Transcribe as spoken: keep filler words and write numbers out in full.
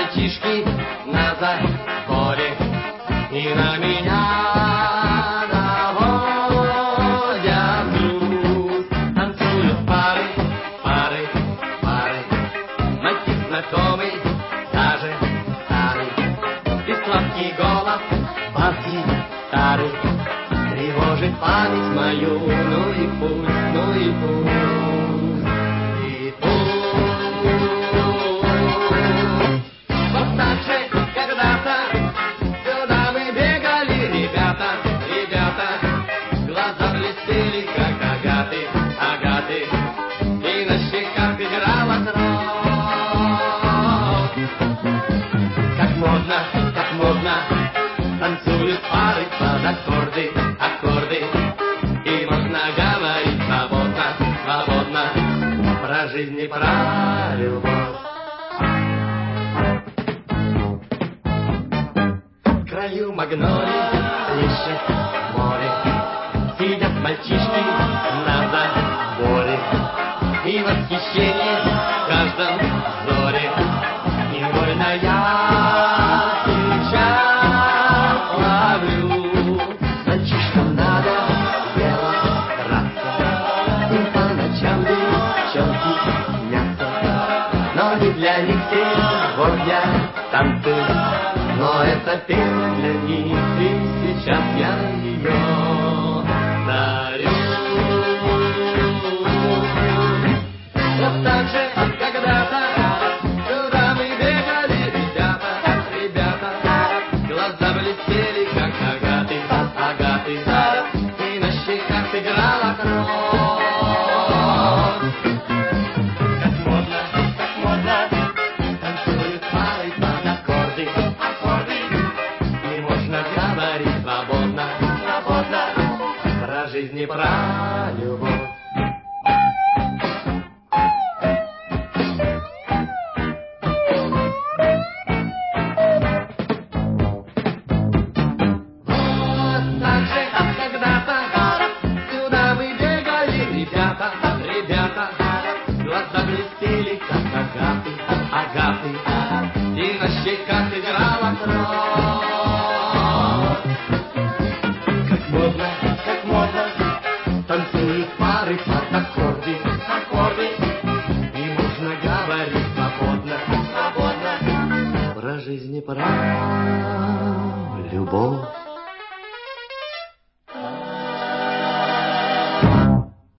мальчишки на заборе, и на меня наводят грусть. Танцуют пары, пары, пары, мальчик знакомый, даже старый, и сладкий голос бас-гитары тревожит память мою. Ну и пусть, ну и пусть, и пусть. Вот так же когда-то сюда мы бегали, ребята, ребята, глаза блестели, как агаты, агаты, и на щеках играла кровь. Как модно, как модно танцуют пары под аккорды, аккорды, и можно говорить свободно, свободно про жизнь и про любовь. В краю магнолий плещет море, сидят мальчишки на заборе, и восхищение в каждом взоре, невольно я сейчас ловлю. Мальчишкам надо дело драться, им по ночам девчонки снятся, но не для них сегодня танцы, но эта песня для них, и сейчас я ее дарю. Вот так же когда-то сюда мы бегали, ребята, ребята, глаза блестели, как агаты, агаты, и на щеках играла кровь. Как модно, как модно танцуют пары под аккорды, аккорды, и можно говорить свободно, свободно про жизнь и про любовь. Вот так же когда-то сюда мы бегали, ребята, ребята, глаза блестели, как агаты, агаты, и на щеках играла кровь. Как модно, как модно